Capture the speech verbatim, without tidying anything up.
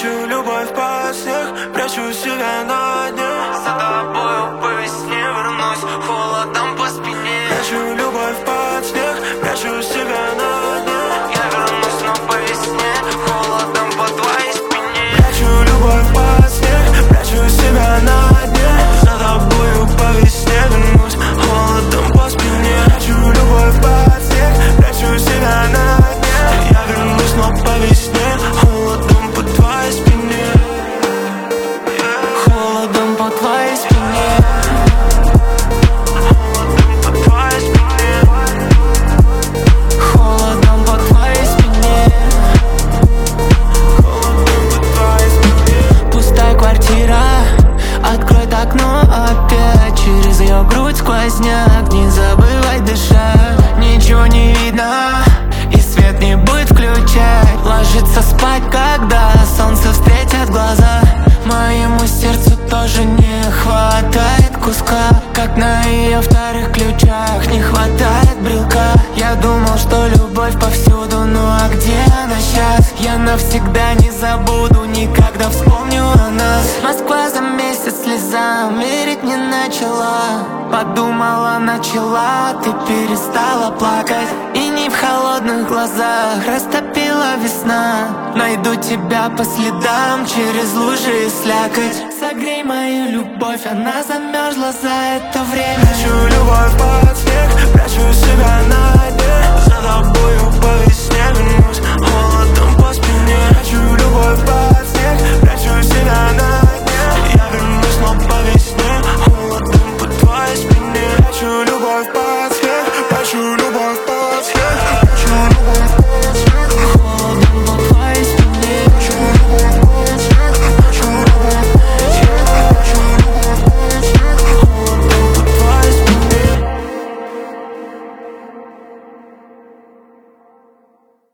Прячу любовь под снег, прячу себя на дне. За тобою по весне вернусь холодом по спине. Прячу любовь под снег, прячу себя на дне. Я вернусь, но по весне холодом по твоей спине. Прячу любовь под снег, прячу себя на дне. За тобою по весне вернусь холодом по спине. Прячу любовь под снег, прячу себя на дне. Я вернусь, но по весне холодом по твоей спине. Холодом по твоей спине. Холодом по твоей спине. Холодом по твоей спине. Холодом по твоей спине. Пустая квартира, открой окно опять. Через ее грудь сквозняк, не забывай дышать. Ничего не видно, и свет не будет включать. Ложится спать, когда солнце встретит глаза. Моему сердцу тоже не хватает куска, как на ее вторых ключах не хватает брелка. Я думал, что любовь повсюду, ну а где она сейчас? Я навсегда не забуду, никогда вспомню о нас. Москва за месяц слезам верить не начала. Подумала, начала, ты перестала плакать. И не в холодных глазах растопила весна. Найду тебя по следам через лужи и слякоть. Согрей мою любовь, она замерзла за это время. Хочу любовь